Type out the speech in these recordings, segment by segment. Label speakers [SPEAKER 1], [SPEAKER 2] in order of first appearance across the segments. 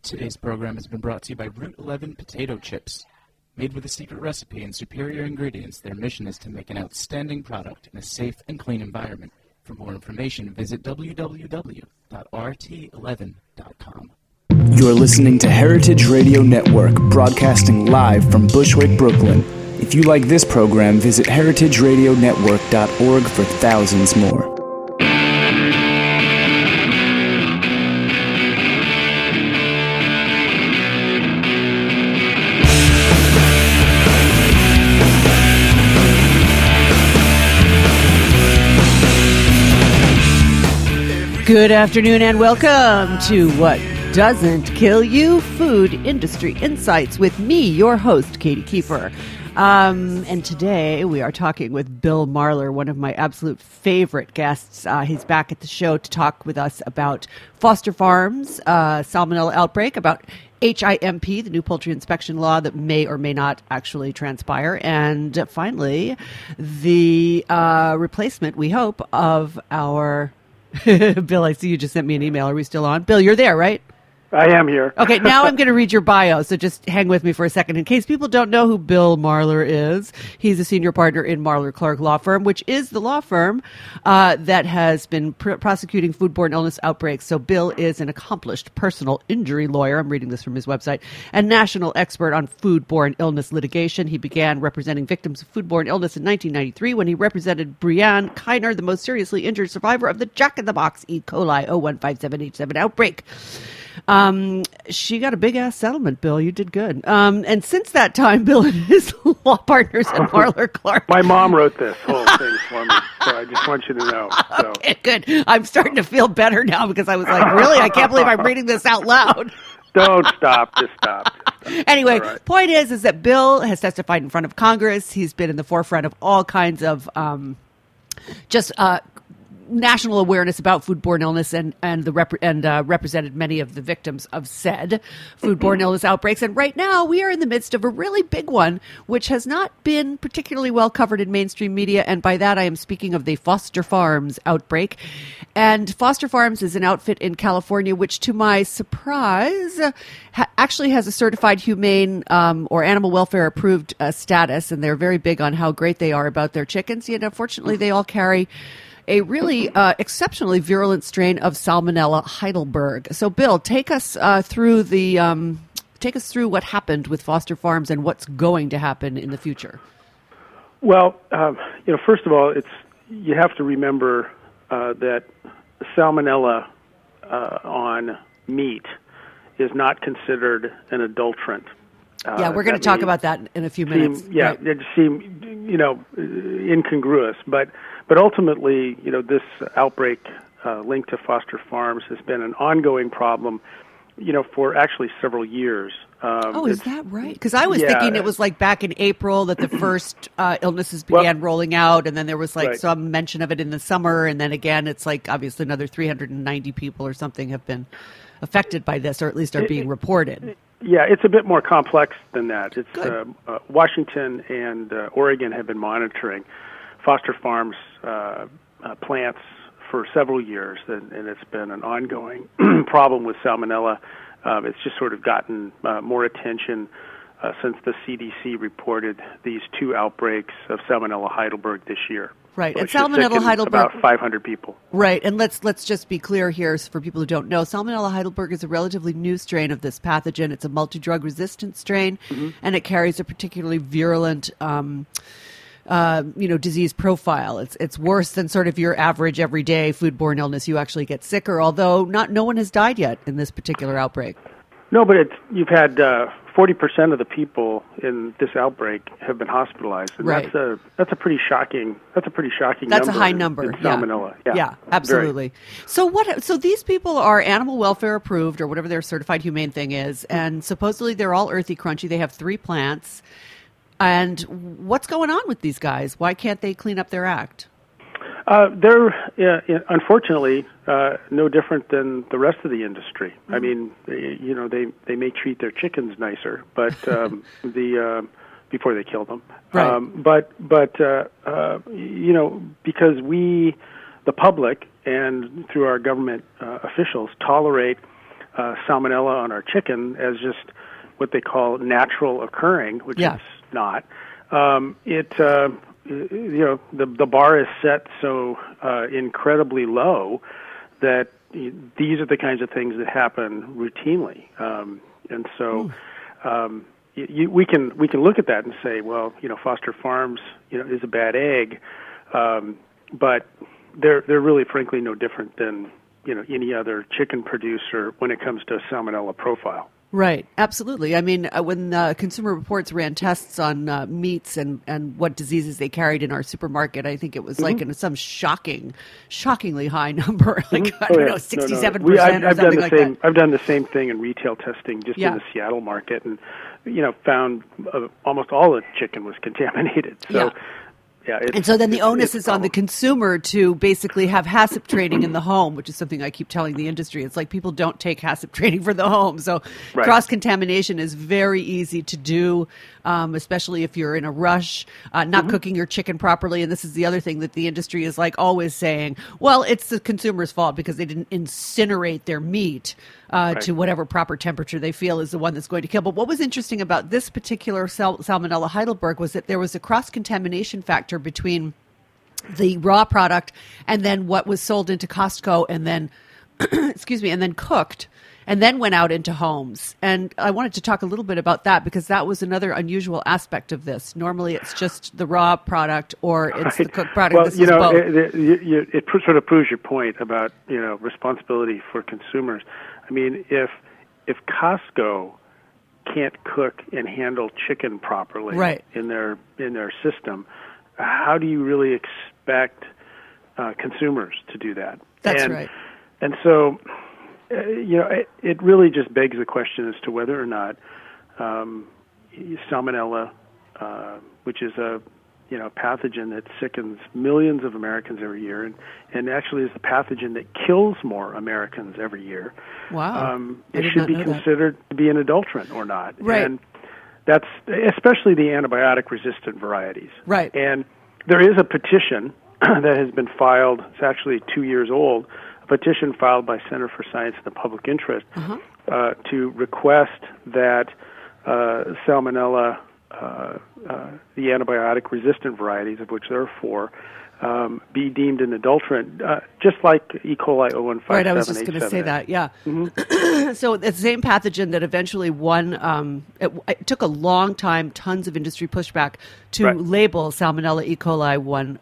[SPEAKER 1] Today's program has been brought to you by Route 11 Potato Chips. Made with a secret recipe and superior ingredients, their mission is to make an outstanding product in a safe and clean environment. For more information, visit www.rt11.com.
[SPEAKER 2] You're listening to Heritage Radio Network, broadcasting live from Bushwick, Brooklyn. If you like this program, visit heritageradionetwork.org for thousands more.
[SPEAKER 3] Good afternoon and welcome to What Doesn't Kill You, Food Industry Insights with me, your host, Katie Kiefer. And today we are talking with Bill Marler, one of my absolute favorite guests. He's back at the show to talk with us about Foster Farms, salmonella outbreak, about HIMP, the new poultry inspection law that may or may not actually transpire, and finally, the replacement, we hope, of our... Bill, I see you just sent me an email. Are we still on? Bill, you're there, right?
[SPEAKER 4] I am here.
[SPEAKER 3] Okay, now I'm going to read your bio, so just hang with me for a second. In case people don't know who Bill Marler is, he's a senior partner in Marler Clark Law Firm, which is the law firm that has been prosecuting foodborne illness outbreaks. So Bill is an accomplished personal injury lawyer. I'm reading this from his website, and national expert on foodborne illness litigation. He began representing victims of foodborne illness in 1993 when he represented Brianne Kiner, the most seriously injured survivor of the Jack in the Box E. coli 0157H7 outbreak. She got a big-ass settlement, Bill. You did good. And since that time, Bill and his law partners at Marler Clark...
[SPEAKER 4] My mom wrote this whole thing for me, so I just want you to know. So.
[SPEAKER 3] Okay, good. I'm starting to feel better now because I was like, really? I can't believe I'm reading this out loud.
[SPEAKER 4] Don't stop. Just stop.
[SPEAKER 3] Anyway,
[SPEAKER 4] right.
[SPEAKER 3] Point is that Bill has testified in front of Congress. He's been in the forefront of all kinds of national awareness about foodborne illness and represented many of the victims of said foodborne illness outbreaks. And right now we are in the midst of a really big one, which has not been particularly well covered in mainstream media. And by that, I am speaking of the Foster Farms outbreak. And Foster Farms is an outfit in California, which to my surprise actually has a certified humane or animal welfare approved status. And they're very big on how great they are about their chickens. Yet unfortunately, they all carry a really exceptionally virulent strain of Salmonella Heidelberg. So, Bill, take us through what happened with Foster Farms and what's going to happen in the future.
[SPEAKER 4] Well, first of all, you have to remember that Salmonella on meat is not considered an adulterant.
[SPEAKER 3] We're going to talk about that in a few minutes.
[SPEAKER 4] It seems incongruous, but ultimately, this outbreak linked to Foster Farms has been an ongoing problem, for actually several years.
[SPEAKER 3] Is that right? Because I was thinking it was like back in April that the first illnesses began rolling out, and then there was some mention of it in the summer, and then again, it's like obviously another 390 people or something have been affected by this, or at least are being reported.
[SPEAKER 4] Yeah, it's a bit more complex than that. It's Washington and Oregon have been monitoring Foster Farms plants for several years, and it's been an ongoing problem with Salmonella. It's just sort of gotten more attention since the CDC reported these two outbreaks of Salmonella Heidelberg this year.
[SPEAKER 3] Right, and Salmonella Heidelberg...
[SPEAKER 4] About 500 people.
[SPEAKER 3] Right, and let's just be clear here for people who don't know. Salmonella Heidelberg is a relatively new strain of this pathogen. It's a multi-drug resistant strain, and it carries a particularly virulent disease profile. It's worse than sort of your average everyday foodborne illness. You actually get sicker, although no one has died yet in this particular outbreak.
[SPEAKER 4] No, but you've had 40% of the people in this outbreak have been hospitalized, and
[SPEAKER 3] right.
[SPEAKER 4] that's a pretty shocking. That's
[SPEAKER 3] a high number.
[SPEAKER 4] In Salmonella.
[SPEAKER 3] Yeah, absolutely.
[SPEAKER 4] Very.
[SPEAKER 3] So these people are animal welfare approved or whatever their certified humane thing is, and supposedly they're all earthy crunchy. They have 3 plants. And what's going on with these guys? Why can't they clean up their act?
[SPEAKER 4] They're unfortunately no different than the rest of the industry. Mm-hmm. I mean, they may treat their chickens nicer, but before they kill them.
[SPEAKER 3] Right.
[SPEAKER 4] Because we, the public, and through our government officials, tolerate salmonella on our chicken as just what they call natural occurring, which is not. The bar is set so incredibly low that these are the kinds of things that happen routinely, and so we can look at that and say, well, Foster Farms, is a bad egg, but they're really, frankly, no different than any other chicken producer when it comes to a salmonella profile.
[SPEAKER 3] Right, absolutely. I mean, when Consumer Reports ran tests on meats and what diseases they carried in our supermarket, I think it was like in some shockingly high number, like 67% or something like that.
[SPEAKER 4] I've done the same thing in retail testing just in the Seattle market, and found almost all the chicken was contaminated. So. Yeah,
[SPEAKER 3] and so then the onus is on the consumer to basically have HACCP training in the home, which is something I keep telling the industry. It's like people don't take HACCP training for the home. So cross-contamination is very easy to do, especially if you're in a rush, not cooking your chicken properly. And this is the other thing that the industry is like always saying, well, it's the consumer's fault because they didn't incinerate their meat to whatever proper temperature they feel is the one that's going to kill. But what was interesting about this particular Salmonella Heidelberg was that there was a cross-contamination factor between the raw product and then what was sold into Costco and then, and then cooked and then went out into homes. And I wanted to talk a little bit about that because that was another unusual aspect of this. Normally it's just the raw product or it's the cooked product.
[SPEAKER 4] Well,
[SPEAKER 3] this is both.
[SPEAKER 4] It sort of proves your point about, responsibility for consumers. I mean, if Costco can't cook and handle chicken properly in their system, how do you really expect consumers to do that?
[SPEAKER 3] That's right.
[SPEAKER 4] And so, it really just begs the question as to whether or not salmonella, which is a pathogen that sickens millions of Americans every year, and actually is the pathogen that kills more Americans every year.
[SPEAKER 3] Wow!
[SPEAKER 4] It should be considered to be an adulterant or not.
[SPEAKER 3] Right.
[SPEAKER 4] And that's especially the antibiotic-resistant varieties.
[SPEAKER 3] Right.
[SPEAKER 4] And there is a petition that has been filed. It's actually 2 years old. A petition filed by Center for Science and the Public Interest to request that salmonella, the antibiotic-resistant varieties, of which there are 4, be deemed an adulterant, just like E. coli 0157H7.
[SPEAKER 3] Right, I was just going to say that, yeah. Mm-hmm. So the same pathogen that eventually won, it took a long time, tons of industry pushback to label Salmonella E. coli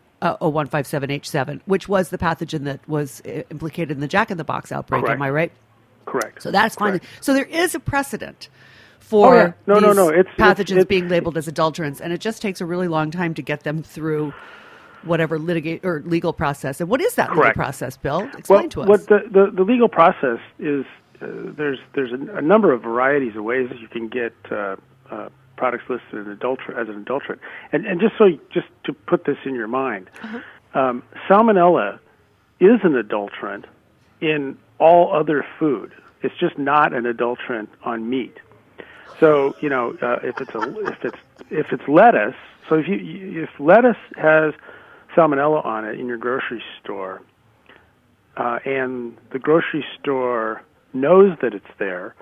[SPEAKER 3] 0157H7, which was the pathogen that was implicated in the Jack in the Box outbreak, am I right?
[SPEAKER 4] Correct.
[SPEAKER 3] So that's fine. So there is a precedent for pathogens being labeled as adulterants, and it just takes a really long time to get them through whatever legal process. And what is that legal process, Bill? Explain to us.
[SPEAKER 4] What the legal process is, there's a number of varieties of ways that you can get products listed as an adulterant. And just to put this in your mind, salmonella is an adulterant in all other food. It's just not an adulterant on meat. So if it's lettuce, so if lettuce has salmonella on it in your grocery store, and the grocery store knows that it's there,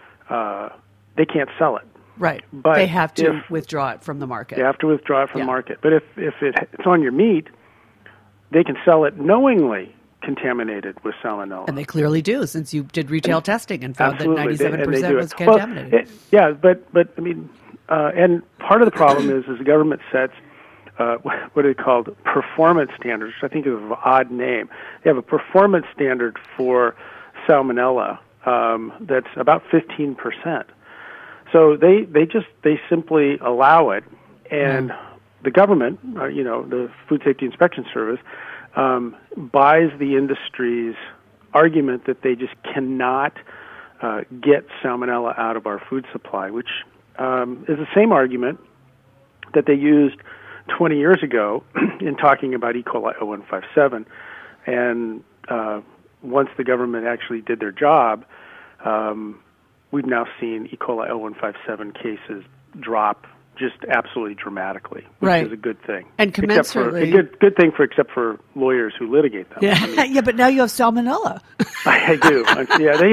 [SPEAKER 4] they can't sell it.
[SPEAKER 3] Right.
[SPEAKER 4] But
[SPEAKER 3] they have to withdraw it from the market.
[SPEAKER 4] They have to withdraw it from the market. But if it's on your meat, they can sell it knowingly contaminated with salmonella.
[SPEAKER 3] And they clearly do, since you did retail testing and found that 97% was contaminated.
[SPEAKER 4] Well, but I mean, and part of the problem is the government sets what are called performance standards, which I think is an odd name. They have a performance standard for salmonella that's about 15%. So they simply allow it, and the government, the Food Safety Inspection Service, buys the industry's argument that they just cannot get salmonella out of our food supply, which is the same argument that they used 20 years ago in talking about E. coli 0157. And once the government actually did their job, we've now seen E. coli 0157 cases drop just absolutely dramatically, which
[SPEAKER 3] Right.
[SPEAKER 4] is a good thing.
[SPEAKER 3] And commensurately.
[SPEAKER 4] Good thing except for lawyers who litigate them.
[SPEAKER 3] Yeah.
[SPEAKER 4] I mean,
[SPEAKER 5] Yeah, but now you have salmonella.
[SPEAKER 4] I do. Yeah, the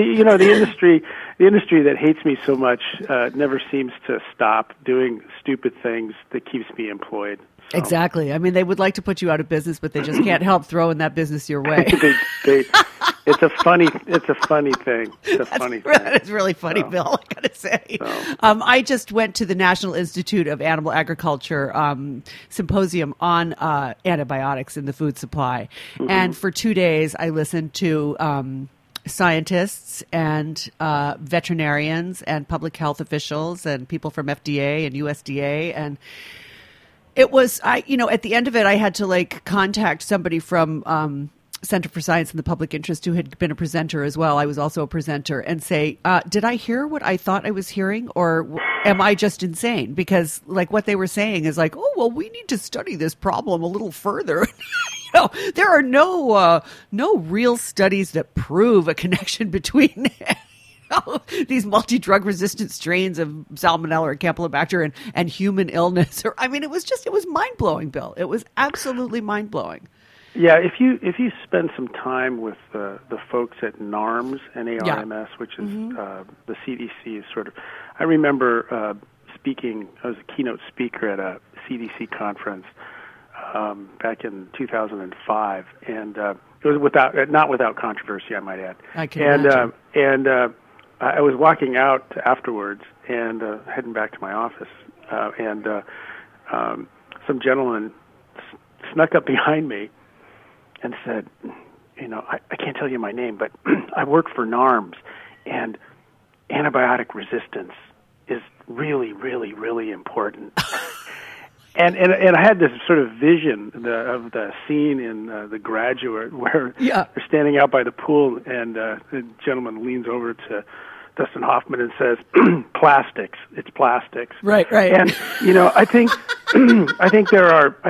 [SPEAKER 4] industry that hates me so much never seems to stop doing stupid things that keeps me employed. So.
[SPEAKER 3] Exactly. I mean, they would like to put you out of business, but they just can't help throwing that business your way.
[SPEAKER 4] It's a funny thing. It's a funny thing.
[SPEAKER 3] It's really funny, Bill, I gotta say. I just went to the National Institute of Animal Agriculture symposium on antibiotics in the food supply. Mm-hmm. And for 2 days, I listened to scientists and veterinarians and public health officials and people from FDA and USDA. And it was, at the end of it, I had to contact somebody from Center for Science and the Public Interest who had been a presenter as well. I was also a presenter, and say, did I hear what I thought I was hearing, or am I just insane? Because what they were saying is we need to study this problem a little further. There are no real studies that prove a connection between these multi-drug resistant strains of Salmonella or Campylobacter and human illness. It was mind-blowing, Bill. It was absolutely mind-blowing.
[SPEAKER 4] Yeah, if you spend some time with the folks at NARMS, N-A-R-M-S, which is the CDC, I remember speaking. I was a keynote speaker at a CDC conference back in 2005, and it was not without controversy, I might add.
[SPEAKER 3] I can imagine.
[SPEAKER 4] And I was walking out afterwards and heading back to my office, and some gentleman snuck up behind me and said, I can't tell you my name, but I work for NARMS, and antibiotic resistance is really, really, really important. and I had this sort of vision of the scene in The Graduate where they're standing out by the pool, and the gentleman leans over to Dustin Hoffman and says, "Plastics, it's plastics."
[SPEAKER 3] Right.
[SPEAKER 4] And I think there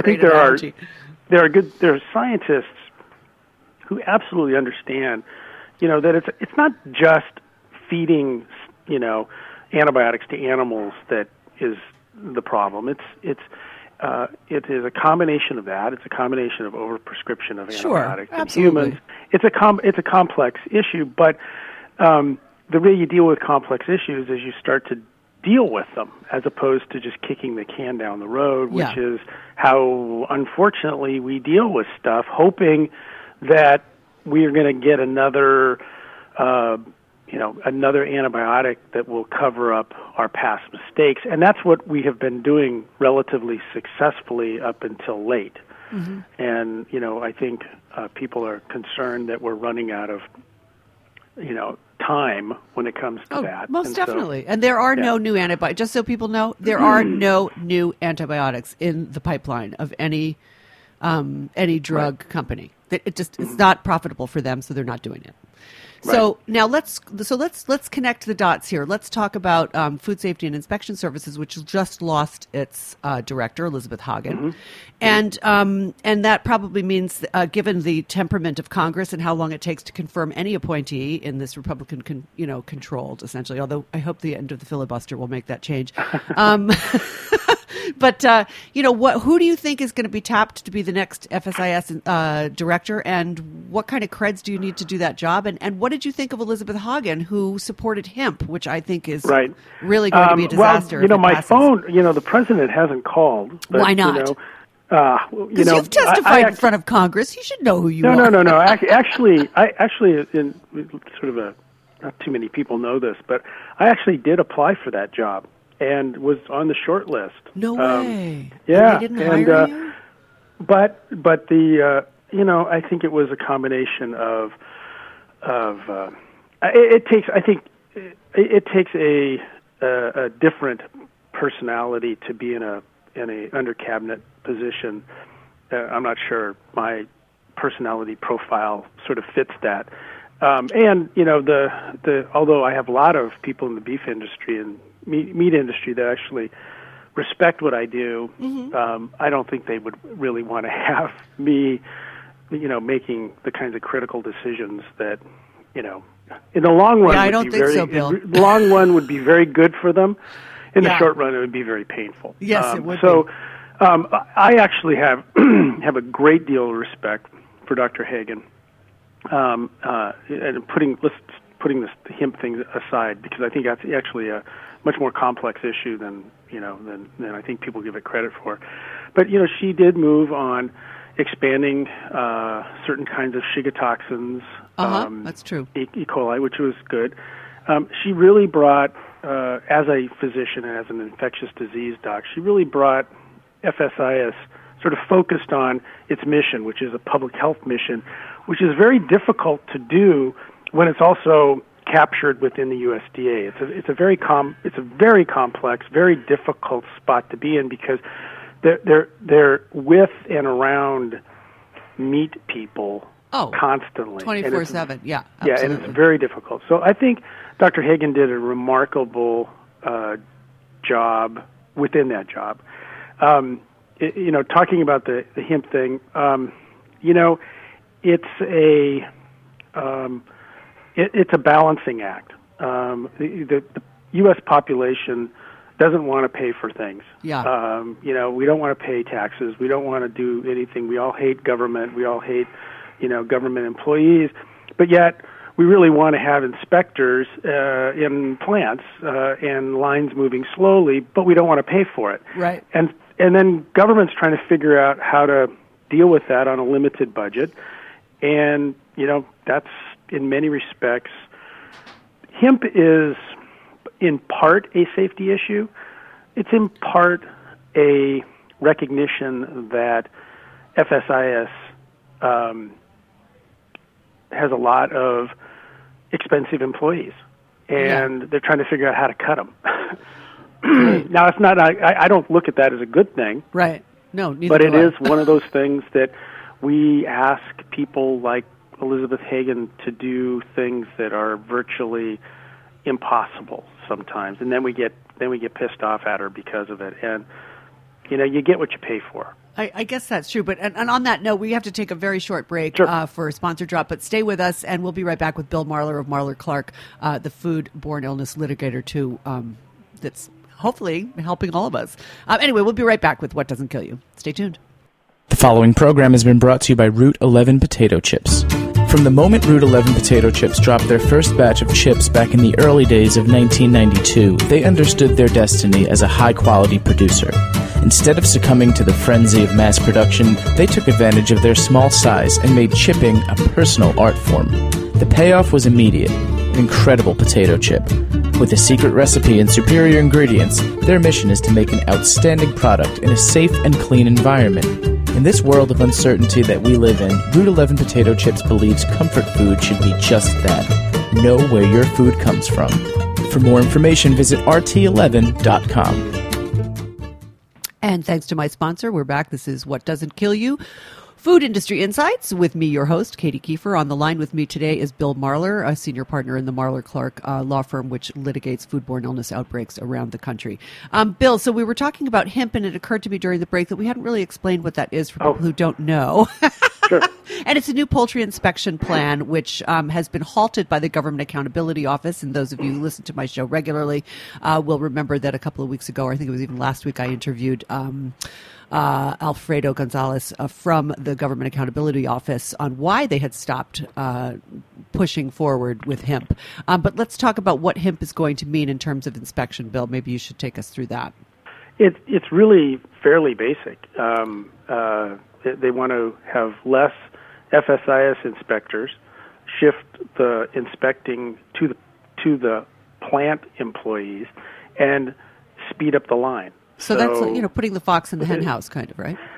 [SPEAKER 4] are scientists who absolutely understand, that it's not just feeding, antibiotics to animals that is the problem. It is a combination of that. It's a combination of overprescription of antibiotics in humans. It's a complex issue, but the way you deal with complex issues is you start to deal with them as opposed to just kicking the can down the road, which is how, unfortunately, we deal with stuff, hoping that we are going to get another antibiotic that will cover up our past mistakes. And that's what we have been doing relatively successfully up until late. Mm-hmm. And, I think people are concerned that we're running out of, time when it comes to that.
[SPEAKER 3] Most definitely. And there are no new antibiotics. Just so people know, there are no new antibiotics in the pipeline of any drug company. It's not profitable for them, so they're not doing it. So now let's connect the dots here. Let's talk about Food Safety and Inspection Services, which just lost its director, Elizabeth Hagen, and that probably means, given the temperament of Congress and how long it takes to confirm any appointee in this Republican controlled, essentially. Although I hope the end of the filibuster will make that change. But who do you think is going to be tapped to be the next FSIS director, and what kind of creds do you need to do that job? And what did you think of Elizabeth Hagen, who supported hemp, which I think is really going to be a disaster?
[SPEAKER 4] Well, my phone, the president hasn't called. But,
[SPEAKER 3] why not? Because you've testified in front of Congress. He should know who you are.
[SPEAKER 4] No. Actually, in sort of not too many people know this, but I actually did apply for that job and was on the short list.
[SPEAKER 3] No way.
[SPEAKER 4] Yeah.
[SPEAKER 3] They didn't hire you?
[SPEAKER 4] But the I think it was a combination of it takes a different personality to be in a under cabinet position. I'm not sure my personality profile sort of fits that. And although I have a lot of people in the beef industry and meat industry that actually respect what I do, I don't think they would really want to have me, making the kinds of critical decisions that, in the long run,
[SPEAKER 3] I don't think so, Bill.
[SPEAKER 4] The long run would be very good for them, in the short run, it would be very painful.
[SPEAKER 3] Yes, it would.
[SPEAKER 4] So, I actually have have a great deal of respect for Dr. Hagen, and putting this hemp thing aside, because I think that's actually a much more complex issue than I think people give it credit for. But she did move on expanding certain kinds of Shiga toxins.
[SPEAKER 3] That's true.
[SPEAKER 4] E. coli, which was good. She really brought, as a physician and as an infectious disease doc, she really brought FSIS sort of focused on its mission, which is a public health mission, which is very difficult to do when it's also captured within the USDA. It's a very complex, very difficult spot to be in, because they're with and around meat people constantly,
[SPEAKER 3] 24/7. Yeah,
[SPEAKER 4] absolutely. Yeah, and it's very difficult. So I think Dr. Hagen did a remarkable job within that job. Talking about the hemp thing, it's a balancing act. The U.S. population doesn't want to pay for things.
[SPEAKER 3] Yeah.
[SPEAKER 4] We don't want to pay taxes. We don't want to do anything. We all hate government. We all hate, government employees. But yet, we really want to have inspectors in plants and lines moving slowly, but we don't want to pay for it.
[SPEAKER 3] Right.
[SPEAKER 4] And then government's trying to figure out how to deal with that on a limited budget. And, that's in many respects. Hemp is in part a safety issue. It's in part a recognition that FSIS has a lot of expensive employees, and they're trying to figure out how to cut them. Now, it's not. I don't look at that as a good thing.
[SPEAKER 3] Right. No, neither
[SPEAKER 4] but
[SPEAKER 3] do
[SPEAKER 4] it
[SPEAKER 3] I.
[SPEAKER 4] is one of those things that we ask people like Elizabeth Hagen to do things that are virtually impossible sometimes, and then we get pissed off at her because of it. And you get what you pay for.
[SPEAKER 3] I guess that's true. But and on that note, we have to take a very short break for a sponsor drop. But stay with us, and we'll be right back with Bill Marler of Marler Clark, the foodborne illness litigator too. That's hopefully helping all of us. Anyway, we'll be right back with What Doesn't Kill You. Stay tuned.
[SPEAKER 2] The following program has been brought to you by Route 11 Potato Chips. From the moment Route 11 Potato Chips dropped their first batch of chips back in the early days of 1992, they understood their destiny as a high-quality producer. Instead of succumbing to the frenzy of mass production, they took advantage of their small size and made chipping a personal art form. The payoff was immediate. An incredible potato chip. With a secret recipe and superior ingredients, their mission is to make an outstanding product in a safe and clean environment. In this world of uncertainty that we live in, Route 11 Potato Chips believes comfort food should be just that. Know where your food comes from. For more information, visit rt11.com.
[SPEAKER 3] And thanks to my sponsor, we're back. This is What Doesn't Kill You, Food Industry Insights, with me, your host, Katie Kiefer. On the line with me today is Bill Marler, a senior partner in the Marler Clark law firm, which litigates foodborne illness outbreaks around the country. Bill, so we were talking about hemp, and it occurred to me during the break that we hadn't really explained what that is for people who don't know.
[SPEAKER 4] Sure.
[SPEAKER 3] And it's a new poultry inspection plan, which has been halted by the Government Accountability Office. And those of you who listen to my show regularly will remember that a couple of weeks ago, or I think it was even last week, I interviewed Alfredo Gonzalez from the Government Accountability Office on why they had stopped pushing forward with hemp. But let's talk about what hemp is going to mean in terms of inspection, Bill. Maybe you should take us through that.
[SPEAKER 4] It's really fairly basic. They want to have less FSIS inspectors, shift the inspecting to the plant employees, and speed up the line.
[SPEAKER 3] So that's putting the fox in the hen house, kind of, right?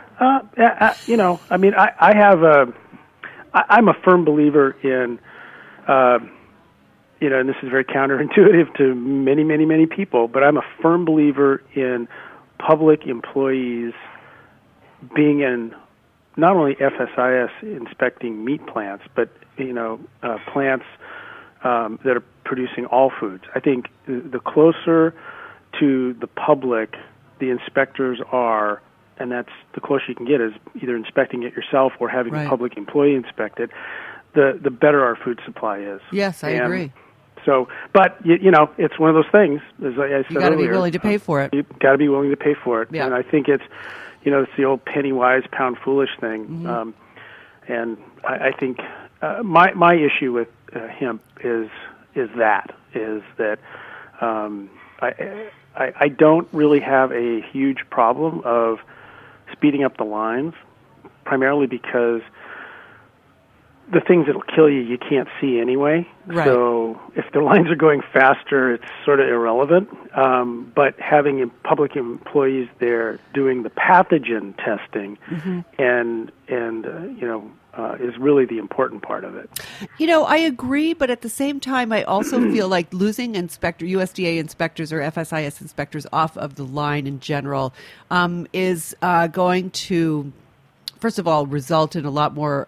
[SPEAKER 3] I'm a firm believer in, and this is very counterintuitive to many, many, many people, but I'm a firm believer in public employees being in not only FSIS inspecting meat plants, but plants that are producing all foods. I think the closer to the public the inspectors are, and that's the closer you can get, is either inspecting it yourself or having a public employee inspect it, the better our food supply is. Yes, I agree.
[SPEAKER 4] So, but it's one of those things. As I said earlier,
[SPEAKER 3] you got to be willing to pay for it.
[SPEAKER 4] You got to be willing to pay for it.
[SPEAKER 3] Yeah.
[SPEAKER 4] And I think it's the old penny wise, pound foolish thing.
[SPEAKER 3] Mm-hmm.
[SPEAKER 4] And I think my issue with hemp is that I don't really have a huge problem of speeding up the lines, primarily because the things that'll kill you can't see anyway.
[SPEAKER 3] Right.
[SPEAKER 4] So if the lines are going faster, it's sort of irrelevant. But having public employees there doing the pathogen testing and is really the important part of it.
[SPEAKER 3] I agree, but at the same time, I also feel like losing USDA inspectors or FSIS inspectors off of the line in general is going to, first of all, result in a lot more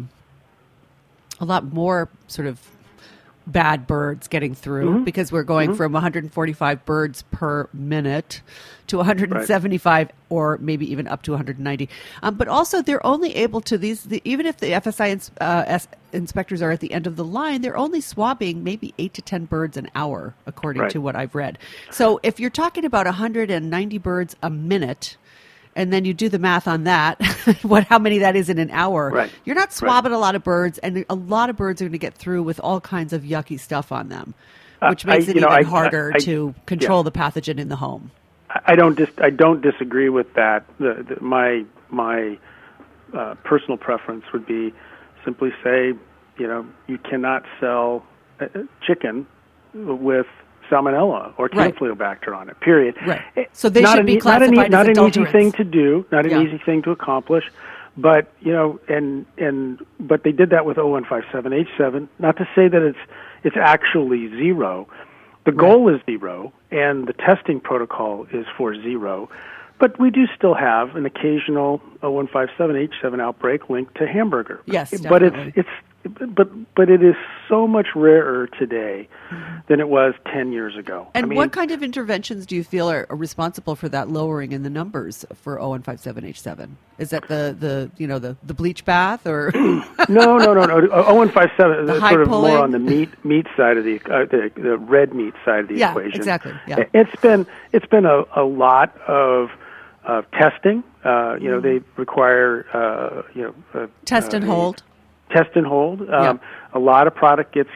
[SPEAKER 3] sort of bad birds getting through because we're going from 145 birds per minute to 175 or maybe even up to 190. But also they're only able to even if the FSI inspectors are at the end of the line, they're only swabbing maybe 8 to 10 birds an hour, according to what I've read. So if you're talking about 190 birds a minute, and then you do the math on that, how many that is in an hour.
[SPEAKER 4] Right.
[SPEAKER 3] You're not swabbing a lot of birds, and a lot of birds are going to get through with all kinds of yucky stuff on them, which makes it even harder to control the pathogen in the home.
[SPEAKER 4] I don't disagree with that. My personal preference would be simply say, you cannot sell chicken with Salmonella or Campylobacter on it, period.
[SPEAKER 3] Right. So they should be classified as adulterants.
[SPEAKER 4] Not an easy thing to do, not an easy thing to accomplish, but, but they did that with 0157H7, not to say that it's actually zero. The goal is zero, and the testing protocol is for zero, but we do still have an occasional 0157H7 outbreak linked to hamburger.
[SPEAKER 3] Yes, definitely.
[SPEAKER 4] But it is so much rarer today than it was 10 years ago.
[SPEAKER 3] And what kind of interventions do you feel are responsible for that lowering in the numbers for 0157H7? Is that the bleach bath or
[SPEAKER 4] No. 0157 is sort of
[SPEAKER 3] pulling?
[SPEAKER 4] more on the meat side of the red meat side of the equation.
[SPEAKER 3] Exactly. Yeah.
[SPEAKER 4] It's been a lot of testing. They require
[SPEAKER 3] test and hold.
[SPEAKER 4] Test and hold. A lot of product gets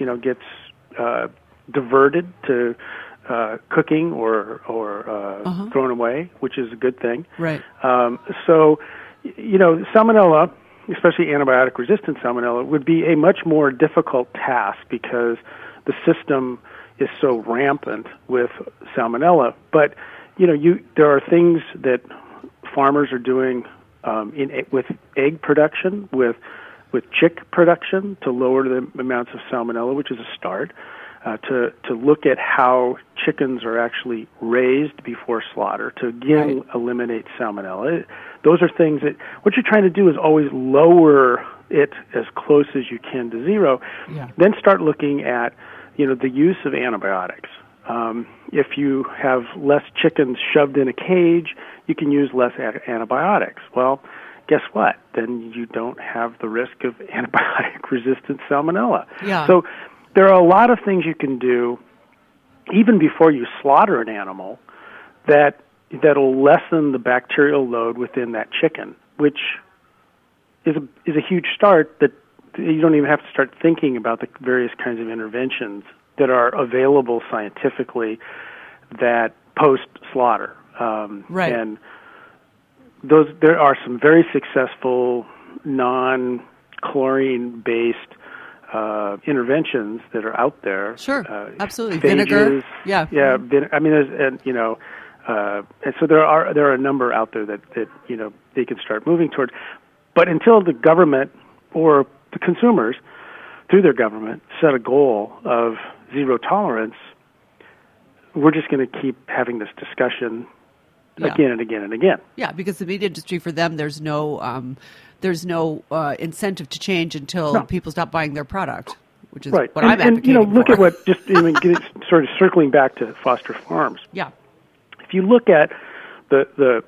[SPEAKER 4] diverted to cooking or thrown away, which is a good thing.
[SPEAKER 3] Right.
[SPEAKER 4] So, Salmonella, especially antibiotic-resistant Salmonella, would be a much more difficult task because the system is so rampant with Salmonella. But there are things that farmers are doing with egg production, with chick production to lower the amounts of Salmonella, which is a start, to look at how chickens are actually raised before slaughter to again eliminate Salmonella. Those are things that what you're trying to do is always lower it as close as you can to zero. Yeah. Then start looking at the use of antibiotics. If you have less chickens shoved in a cage, you can use less antibiotics. Well, guess what? Then you don't have the risk of antibiotic-resistant Salmonella.
[SPEAKER 3] Yeah.
[SPEAKER 4] So there are a lot of things you can do, even before you slaughter an animal, that'll lessen the bacterial load within that chicken, which is a huge start that you don't even have to start thinking about the various kinds of interventions that are available scientifically that post-slaughter.
[SPEAKER 3] Right.
[SPEAKER 4] And there are some very successful non-chlorine-based interventions that are out there.
[SPEAKER 3] Sure, absolutely.
[SPEAKER 4] Phages,
[SPEAKER 3] vinegar. Yeah.
[SPEAKER 4] Yeah. And so there are a number out there that they can start moving toward. But until the government or the consumers, through their government, set a goal of zero tolerance, we're just going to keep having this discussion again and again and again.
[SPEAKER 3] Yeah, because the meat industry, for them, there's no incentive to change until people stop buying their product, which is what I'm advocating
[SPEAKER 4] and look
[SPEAKER 3] for.
[SPEAKER 4] at what sort of circling back to Foster Farms.
[SPEAKER 3] Yeah.
[SPEAKER 4] If you look at the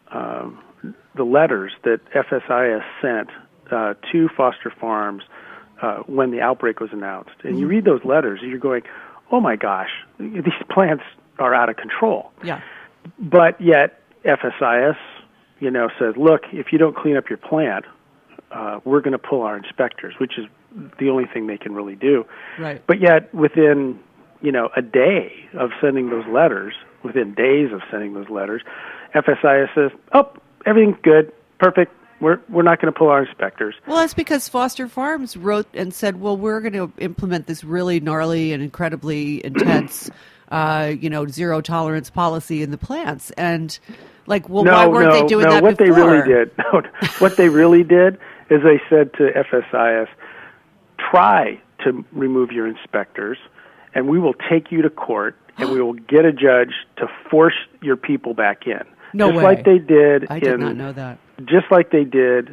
[SPEAKER 4] letters that FSIS sent to Foster Farms when the outbreak was announced. And you read those letters, and you're going, oh my gosh, these plants are out of control.
[SPEAKER 3] Yeah.
[SPEAKER 4] But yet FSIS, says, look, if you don't clean up your plant, we're going to pull our inspectors, which is the only thing they can really do.
[SPEAKER 3] Right.
[SPEAKER 4] But yet within, a day of sending those letters, within days of sending those letters, FSIS says, oh, everything's good, perfect. We're not going to pull our inspectors.
[SPEAKER 3] Well, that's because Foster Farms wrote and said, well, we're going to implement this really gnarly and incredibly intense, zero tolerance policy in the plants. And why weren't they doing that
[SPEAKER 4] what
[SPEAKER 3] before?
[SPEAKER 4] What they really did is they said to FSIS, try to remove your inspectors, and we will take you to court, and we will get a judge to force your people back in.
[SPEAKER 3] No
[SPEAKER 4] just
[SPEAKER 3] way.
[SPEAKER 4] like they did.
[SPEAKER 3] I did not know that.
[SPEAKER 4] Just like they did,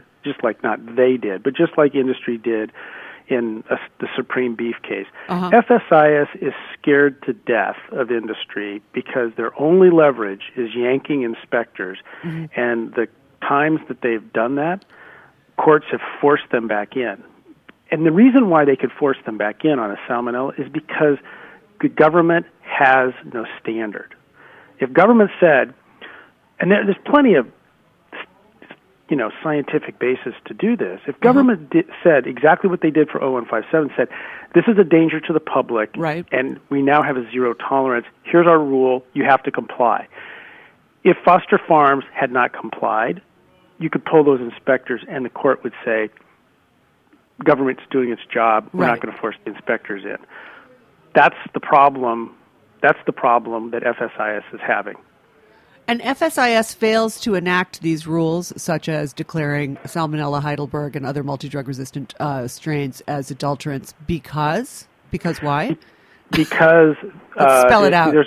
[SPEAKER 4] but just like industry did in the Supreme Beef case. FSIS is scared to death of industry because their only leverage is yanking inspectors. And the times that they've done that, courts have forced them back in. And the reason why they could force them back in on a salmonella is because the government has no standard. If government said, and there's plenty of scientific basis to do this. If government said exactly what they did for 0157, said, this is a danger to the public,
[SPEAKER 3] right,
[SPEAKER 4] and we now have a zero tolerance, here's our rule, you have to comply. If Foster Farms had not complied, you could pull those inspectors, and the court would say, government's doing its job, we're not going to force the inspectors in. That's the problem. That's the problem that FSIS is having.
[SPEAKER 3] And FSIS fails to enact these rules, such as declaring Salmonella, Heidelberg, and other multi-drug-resistant strains as adulterants, because why?
[SPEAKER 4] Because
[SPEAKER 3] let's spell it out.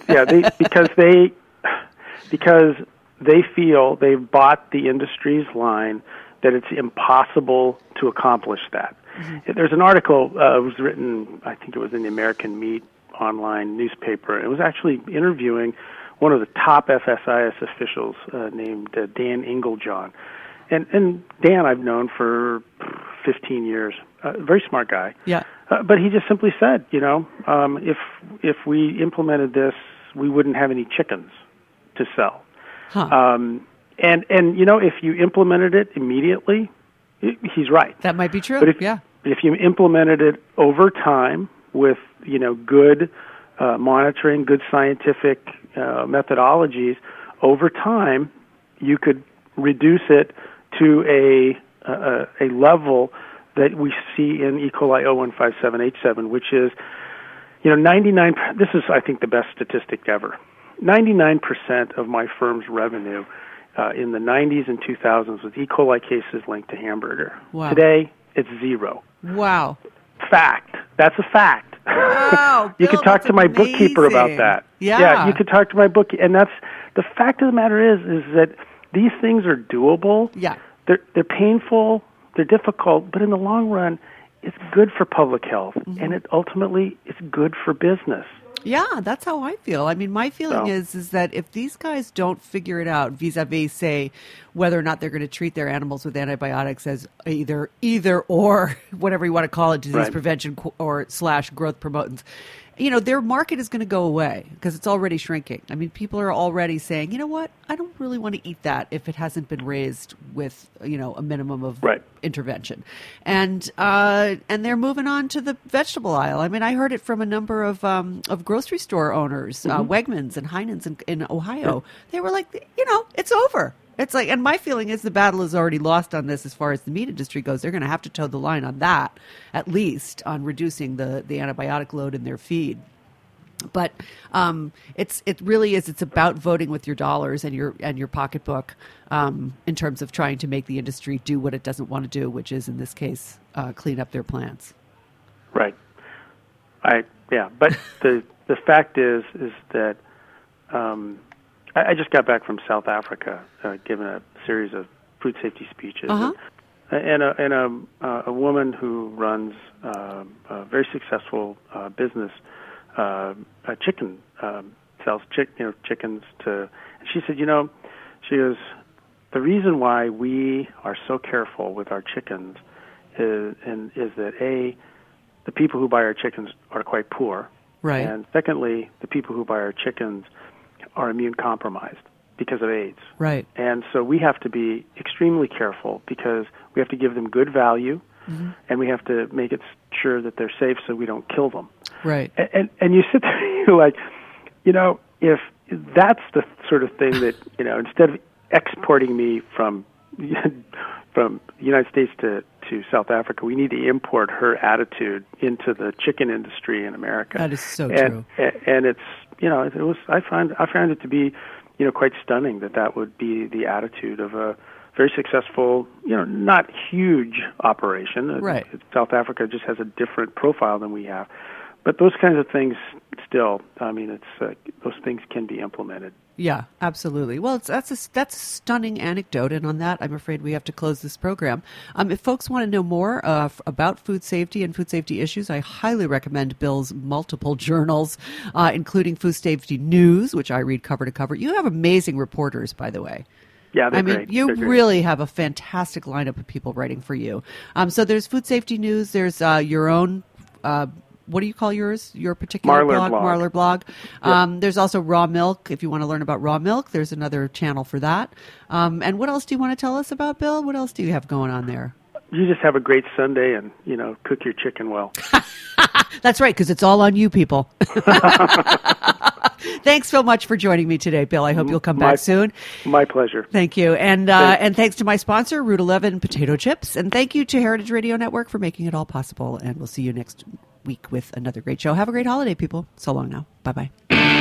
[SPEAKER 4] Because they feel they've bought the industry's line that it's impossible to accomplish that. There's an article it was written, I think it was in the American Meat online newspaper. It was actually interviewing one of the top FSIS officials named Dan Inglejohn. And Dan I've known for 15 years. Very smart guy.
[SPEAKER 3] Yeah.
[SPEAKER 4] But he just simply said, if we implemented this, we wouldn't have any chickens to sell. And if you implemented it immediately, he's right.
[SPEAKER 3] That might be true.
[SPEAKER 4] But if you implemented it over time with, good monitoring, good scientific methodologies, over time, you could reduce it to a level that we see in E. coli 0157H7, which is, 99. This is, I think, the best statistic ever. 99% of my firm's revenue in the 90s and 2000s was E. coli cases linked to hamburger.
[SPEAKER 3] Wow.
[SPEAKER 4] Today, it's zero.
[SPEAKER 3] Wow.
[SPEAKER 4] Fact. That's a fact.
[SPEAKER 3] Wow,
[SPEAKER 4] you
[SPEAKER 3] Bill,
[SPEAKER 4] could talk to my bookkeeper about that.
[SPEAKER 3] Yeah,
[SPEAKER 4] you could talk to my bookkeeper, and that's the fact of the matter is that these things are doable.
[SPEAKER 3] Yeah,
[SPEAKER 4] they're painful, they're difficult, but in the long run, it's good for public health, and it's good for business.
[SPEAKER 3] Yeah, that's how I feel. I mean, my feeling is that if these guys don't figure it out vis-a-vis, say, whether or not they're going to treat their animals with antibiotics as either or, whatever you want to call it, disease prevention or / growth promotants, their market is going to go away because it's already shrinking. I mean, people are already saying, you know what, I don't really want to eat that if it hasn't been raised with, a minimum of intervention. And they're moving on to the vegetable aisle. I mean, I heard it from a number of grocery store owners, Wegmans and Heinen's in Ohio. They were like, it's over. It's like, and my feeling is the battle is already lost on this as far as the meat industry goes. They're going to have to toe the line on that, at least on reducing the antibiotic load in their feed. But it's about voting with your dollars and your pocketbook in terms of trying to make the industry do what it doesn't want to do, which is in this case clean up their plants.
[SPEAKER 4] Right. But the fact is that. I just got back from South Africa, giving a series of food safety speeches, and a woman who runs a very successful business, chicken sells chickens to. And she said, she goes, the reason why we are so careful with our chickens is that the people who buy our chickens are quite poor,
[SPEAKER 3] Right.
[SPEAKER 4] and secondly, the people who buy our chickens are immune compromised because of AIDS.
[SPEAKER 3] Right.
[SPEAKER 4] And so we have to be extremely careful because we have to give them good value, and we have to make it sure that they're safe so we don't kill them.
[SPEAKER 3] Right.
[SPEAKER 4] And you sit there, you're like, if that's the sort of thing that, instead of exporting me from the United States to South Africa, we need to import her attitude into the chicken industry in America.
[SPEAKER 3] That is so true.
[SPEAKER 4] And it's, I found it to be, quite stunning that would be the attitude of a very successful, not huge operation.
[SPEAKER 3] Right.
[SPEAKER 4] South Africa just has a different profile than we have. But those kinds of things still, those things can be implemented.
[SPEAKER 3] Yeah, absolutely. Well, that's a stunning anecdote, and on that, I'm afraid we have to close this program. If folks want to know more about food safety and food safety issues, I highly recommend Bill's multiple journals, including Food Safety News, which I read cover to cover. You have amazing reporters, by the way.
[SPEAKER 4] Yeah, they're great.
[SPEAKER 3] You
[SPEAKER 4] They're great.
[SPEAKER 3] really have a fantastic lineup of people writing for you. So there's Food Safety News. There's your own. What do you call yours? Your particular blog? Marler blog.
[SPEAKER 4] Yep.
[SPEAKER 3] There's also Raw Milk. If you want to learn about raw milk, there's another channel for that. And what else do you want to tell us about, Bill? What else do you have going on there?
[SPEAKER 4] You just have a great Sunday and, cook your chicken well.
[SPEAKER 3] That's right, because it's all on you people. Thanks so much for joining me today, Bill. I hope you'll come back soon.
[SPEAKER 4] My pleasure.
[SPEAKER 3] Thank you. And thanks to my sponsor, Route 11 Potato Chips. And thank you to Heritage Radio Network for making it all possible. And we'll see you next week with another great show. Have a great holiday, people. So long now. Bye-bye.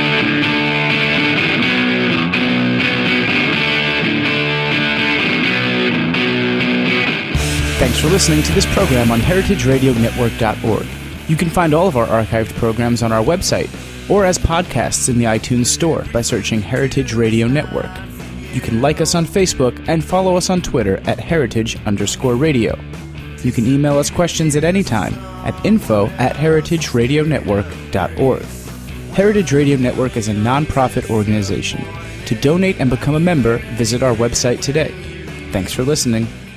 [SPEAKER 2] Thanks for listening to this program on heritageradionetwork.org. You can find all of our archived programs on our website or as podcasts in the iTunes Store by searching Heritage Radio Network. You can like us on Facebook and follow us on Twitter at @heritage_radio. You can email us questions at any time at info@heritageradionetwork.org. Heritage Radio Network is a non-profit organization. To donate and become a member, visit our website today. Thanks for listening.